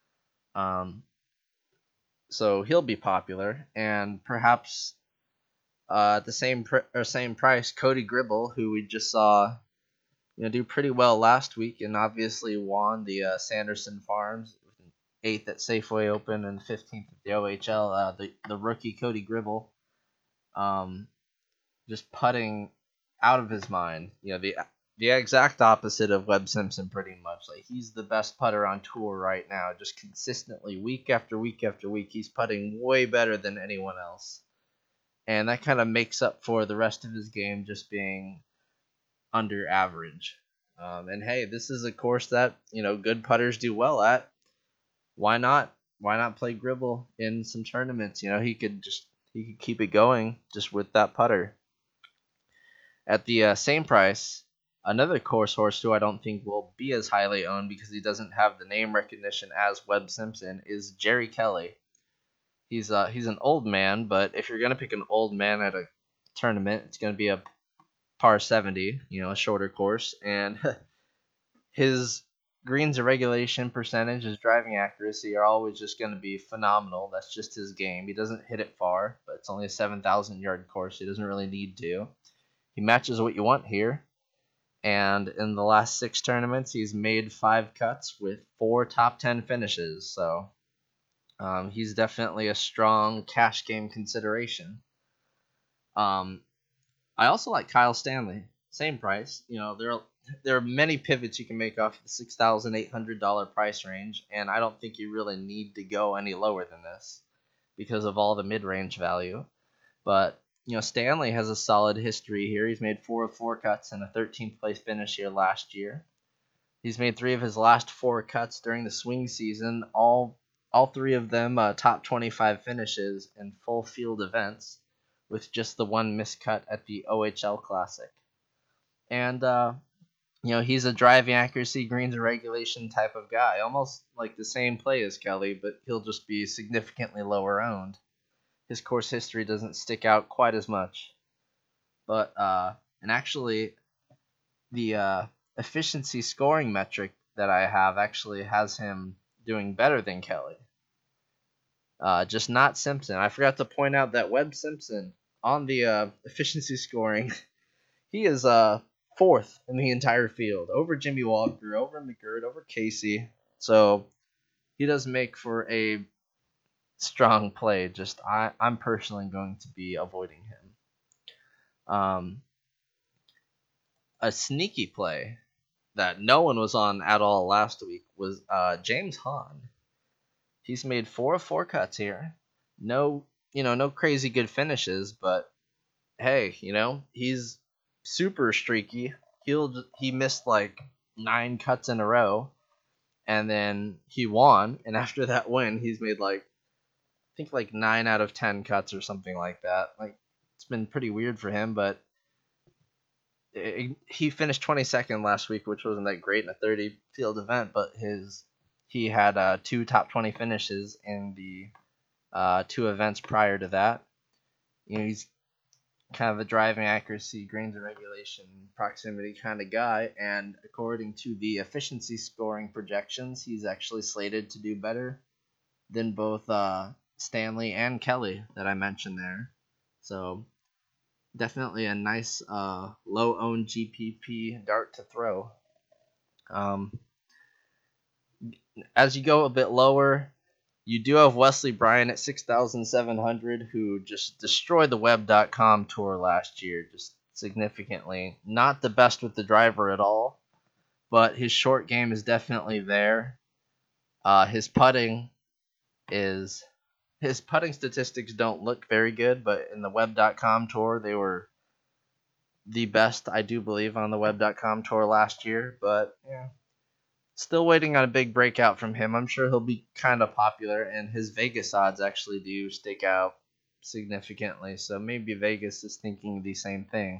So he'll be popular, and perhaps at the same price, Cody Gribble, who we just saw do pretty well last week, and obviously won the Sanderson Farms, 8th at Safeway Open and 15th at the OHL. The rookie Cody Gribble, just putting out of his mind. The exact opposite of Webb Simpson, pretty much. Like, he's the best putter on tour right now, just consistently, week after week after week. He's putting way better than anyone else, and that kind of makes up for the rest of his game just being under average. And hey, this is a course that good putters do well at. Why not play Gribble in some tournaments? He could keep it going just with that putter. At the same price, another course horse who I don't think will be as highly owned because he doesn't have the name recognition as Webb Simpson is Jerry Kelly. He's an old man, but if you're gonna pick an old man at a tournament, it's gonna be a par 70, a shorter course, and his greens and regulation percentage, his driving accuracy are always just going to be phenomenal. That's just his game. He doesn't hit it far, but it's only a 7,000 yard course. He doesn't really need to. He matches what you want here. And in the last 6 tournaments, he's made 5 cuts with 4 top 10 finishes. So he's definitely a strong cash game consideration. I also like Kyle Stanley. Same price. There are many pivots you can make off the $6,800 price range, and I don't think you really need to go any lower than this because of all the mid-range value. But Stanley has a solid history here. He's made 4 of 4 cuts and a 13th place finish here last year. He's made 3 of his last 4 cuts during the swing season, all 3 of them top 25 finishes in full field events, with just the 1 miscut at the OHL Classic. And he's a driving accuracy, greens and regulation type of guy, almost like the same play as Kelly, but he'll just be significantly lower owned. His course history doesn't stick out quite as much. But, and actually, the efficiency scoring metric that I have actually has him doing better than Kelly. Just not Simpson. I forgot to point out that Webb Simpson, on the efficiency scoring, he is 4th in the entire field, over Jimmy Walker, over McGirt, over Casey. So he does make for a strong play. Just I'm personally going to be avoiding him. A sneaky play that no one was on at all last week was James Hahn. He's made 4 of 4 cuts here. No, no crazy good finishes, but hey, he's super streaky. He missed like 9 cuts in a row, and then he won. And after that win, he's made like I think like 9 out of 10 cuts or something like that. Like it's been pretty weird for him, but he finished 22nd last week, which wasn't that great in a 30 field event. But he had 2 top 20 finishes in the 2 events prior to that. He's kind of a driving accuracy, greens and regulation, proximity kind of guy, and according to the efficiency scoring projections, he's actually slated to do better than both Stanley and Kelly that I mentioned there. So definitely a nice low-owned GPP dart to throw. As you go a bit lower, you do have Wesley Bryan at 6,700, who just destroyed the Web.com tour last year, just significantly. Not the best with the driver at all, but his short game is definitely there. His putting statistics don't look very good, but in the Web.com tour, they were the best, I do believe, on the Web.com tour last year. But yeah, still waiting on a big breakout from him. I'm sure he'll be kind of popular, and his Vegas odds actually do stick out significantly. So maybe Vegas is thinking the same thing.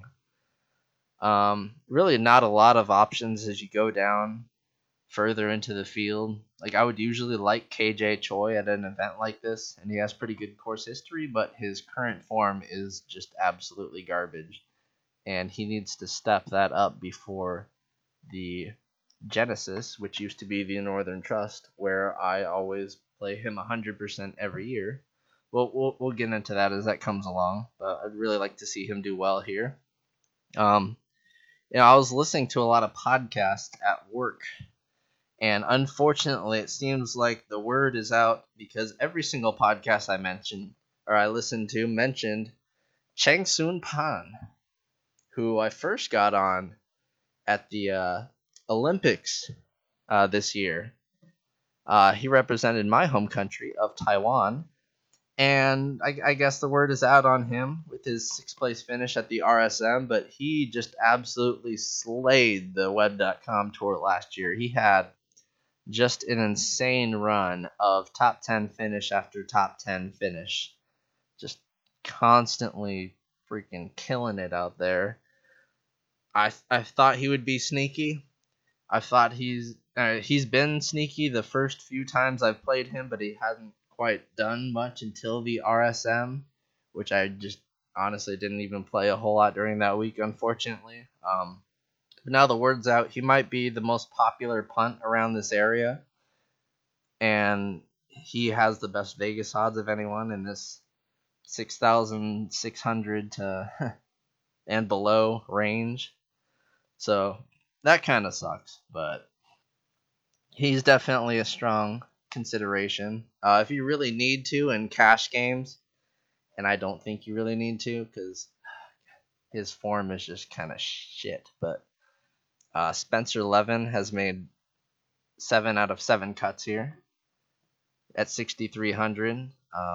Really not a lot of options as you go down further into the field. Like I would usually like KJ Choi at an event like this, and he has pretty good course history, but his current form is just absolutely garbage. And he needs to step that up before the Genesis, which used to be the Northern Trust, where I always play him 100% every year. We'll get into that as that comes along, but I'd really like to see him do well here. I was listening to a lot of podcasts at work, and unfortunately, it seems like the word is out because every single podcast I listened to mentioned Chang Soon Pan, who I first got on at the Olympics this year. He represented my home country of Taiwan, and I guess the word is out on him with his 6th place finish at the RSM, but he just absolutely slayed the Web.com tour last year. He had just an insane run of top 10 finish after top 10 finish. Just constantly freaking killing it out there. I thought he would be sneaky. I thought he's been sneaky the first few times I've played him, but he hasn't quite done much until the RSM, which I just honestly didn't even play a whole lot during that week, unfortunately. But now the word's out, he might be the most popular punt around this area, and he has the best Vegas odds of anyone in this 6,600 to and below range. So that kind of sucks, but he's definitely a strong consideration. If you really need to in cash games, and I don't think you really need to because his form is just kind of shit, but Spencer Levin has made 7 out of 7 cuts here at 6,300.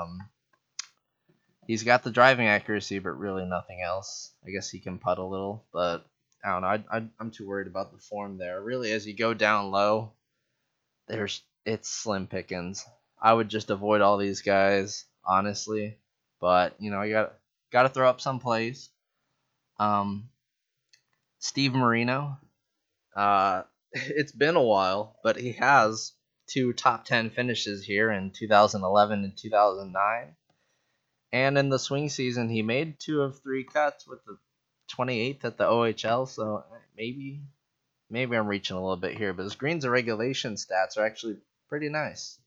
He's got the driving accuracy, but really nothing else. I guess he can putt a little, but I don't know. I'm too worried about the form there. Really, as you go down low, it's slim pickings. I would just avoid all these guys, honestly. But you got to throw up some plays. Steve Marino. It's been a while, but he has 2 top 10 finishes here in 2011 and 2009. And in the swing season, he made 2 of 3 cuts with the 28th at the OHL. So maybe I'm reaching a little bit here, but his greens and regulation stats are actually pretty nice.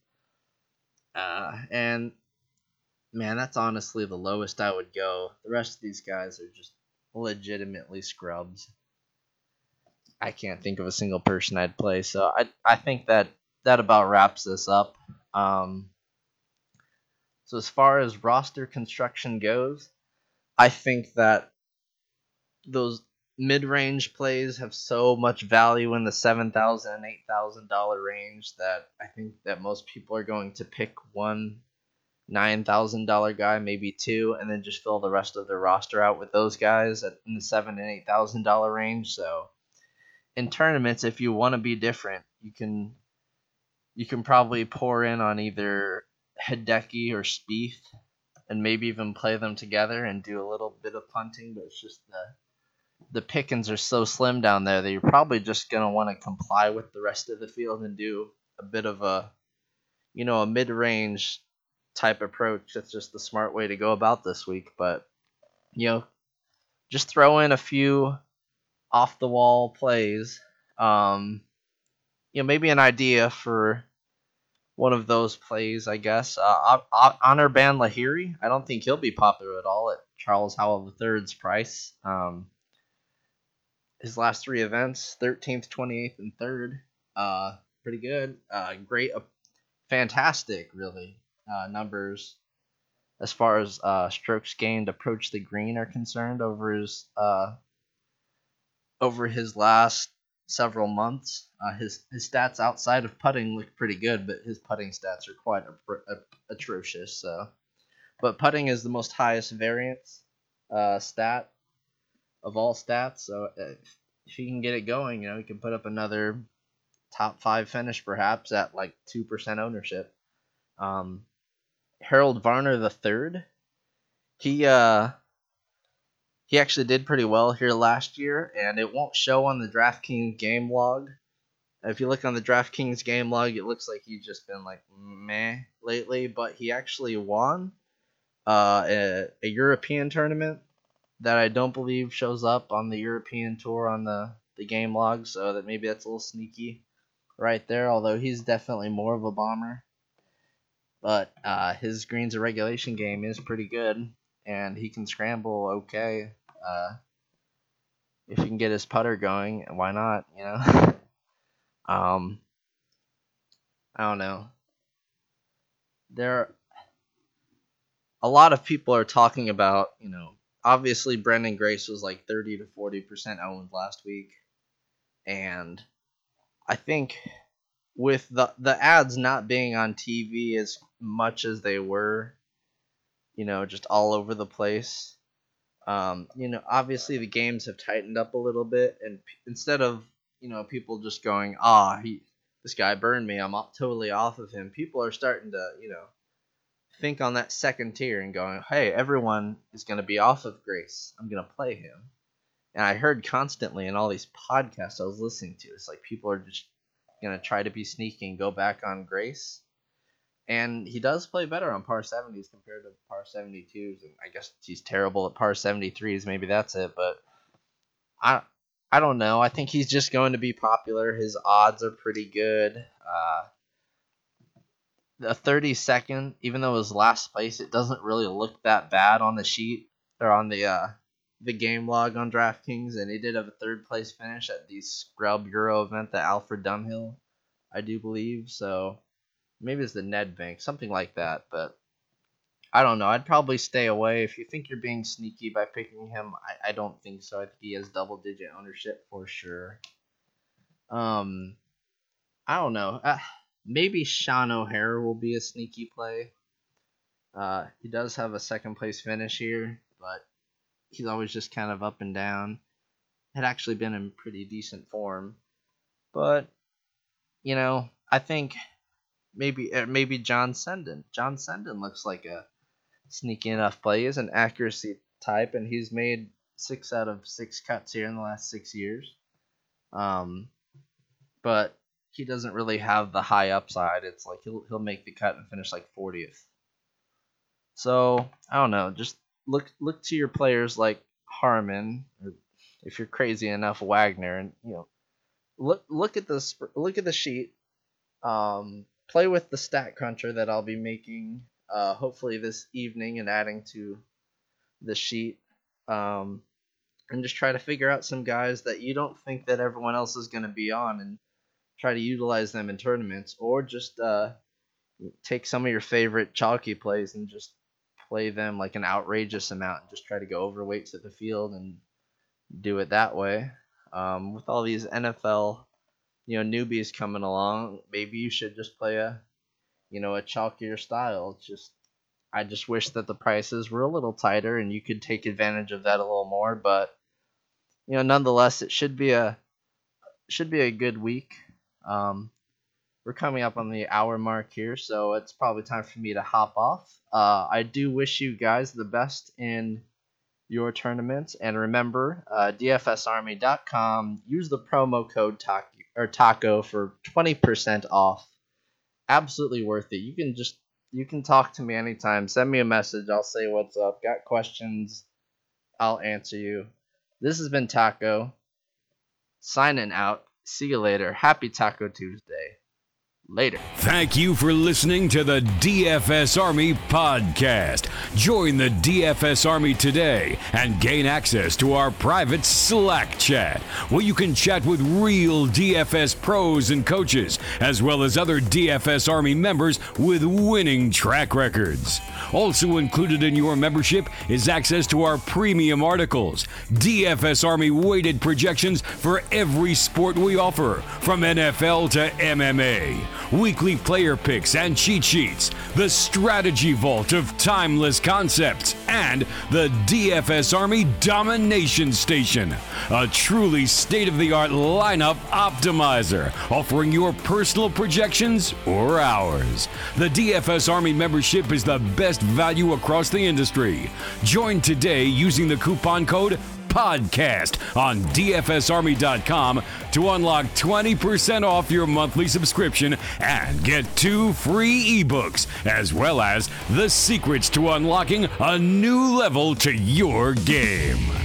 And man, that's honestly the lowest I would go. The rest of these guys are just legitimately scrubs. I can't think of a single person I'd play, so I think that about wraps this up. So as far as roster construction goes, I think that those mid-range plays have so much value in the $7,000 and $8,000 range that I think that most people are going to pick one $9,000 guy, maybe two, and then just fill the rest of their roster out with those guys in the $7,000 and $8,000 range. So in tournaments, if you want to be different, you can probably pour in on either Hideki or Spieth, and maybe even play them together and do a little bit of punting. But it's just the pickings are so slim down there that you're probably just gonna want to comply with the rest of the field and do a bit of a mid-range type approach. That's just the smart way to go about this week. But just throw in a few off the wall plays. Maybe an idea for one of those plays, I guess. Anirban Lahiri. I don't think he'll be popular at all at Charles Howell III's price. His last three events, 13th, 28th, and 3rd. Pretty good. Great, fantastic, really, numbers as far as strokes gained approach the green are concerned over his last several months. His stats outside of putting look pretty good, but his putting stats are quite atrocious. So, but putting is the most highest variance stat of all stats. So if he can get it going, he can put up another top 5 finish perhaps at like 2% ownership. Harold Varner III, he actually did pretty well here last year, and it won't show on the DraftKings game log. If you look on the DraftKings game log, it looks like he's just been like meh lately, but he actually won a European tournament that I don't believe shows up on the European tour on the game log, so that maybe that's a little sneaky right there, although he's definitely more of a bomber. But his greens and regulation game is pretty good, and he can scramble okay. If he can get his putter going, why not, I don't know. A lot of people are talking about, obviously Brendan Grace was like 30 to 40% owned last week, and I think with the ads not being on TV as much as they were, just all over the place, obviously the games have tightened up a little bit, and instead of, people just going, this guy burned me, I'm totally off of him, people are starting to, think on that second tier and going, hey, everyone is going to be off of Grace, I'm going to play him. And I heard constantly in all these podcasts I was listening to, it's like people are just going to try to be sneaky and go back on Grace. And he does play better on par 70s compared to par 72s. And I guess he's terrible at par 73s. Maybe that's it. But I don't know. I think he's just going to be popular. His odds are pretty good. The 32nd, even though it was last place, it doesn't really look that bad on the sheet or on the game log on DraftKings. And he did have a 3rd place finish at the Scrub Euro event, the Alfred Dunhill, I do believe. So maybe it's the Nedbank, something like that. But I don't know. I'd probably stay away. If you think you're being sneaky by picking him, I don't think so. I think he has double-digit ownership for sure. I don't know. Maybe Sean O'Hara will be a sneaky play. He does have a 2nd place finish here, but he's always just kind of up and down. Had actually been in pretty decent form. But, I think maybe John Senden. John Senden looks like a sneaky enough play. He is an accuracy type, and he's made 6 out of 6 cuts here in the last 6 years. But he doesn't really have the high upside. It's like he'll make the cut and finish like 40th. So I don't know. Just look to your players like Harman, or if you're crazy enough, Wagner, and look at the sheet. Play with the stat cruncher that I'll be making hopefully this evening and adding to the sheet, and just try to figure out some guys that you don't think that everyone else is going to be on, and try to utilize them in tournaments, or just take some of your favorite chalky plays and just play them like an outrageous amount and just try to go overweight to the field and do it that way. With all these NFL, newbies coming along, maybe you should just play a chalkier style. I just wish that the prices were a little tighter and you could take advantage of that a little more. But nonetheless, it should be a good week. We're coming up on the hour mark here, so it's probably time for me to hop off. I do wish you guys the best in your tournaments, and remember, DFSArmy.com. Use the promo code TACO for 20% off. Absolutely worth it. You can talk to me anytime. Send me a message. I'll say what's up. Got questions? I'll answer you. This has been Taco. Signing out. See you later. Happy Taco Tuesday. Later. Thank you for listening to the DFS Army podcast. Join the DFS Army today and gain access to our private Slack chat, where you can chat with real DFS pros and coaches, as well as other DFS Army members with winning track records. Also included in your membership is access to our premium articles, DFS Army weighted projections for every sport we offer, from NFL to MMA. Weekly player picks and cheat sheets, the strategy vault of timeless concepts, and the DFS Army Domination Station, a truly state-of-the-art lineup optimizer, offering your personal projections or ours. The DFS Army membership is the best value across the industry. Join today using the coupon code podcast on DFSArmy.com to unlock 20% off your monthly subscription and get 2 free ebooks, as well as the secrets to unlocking a new level to your game.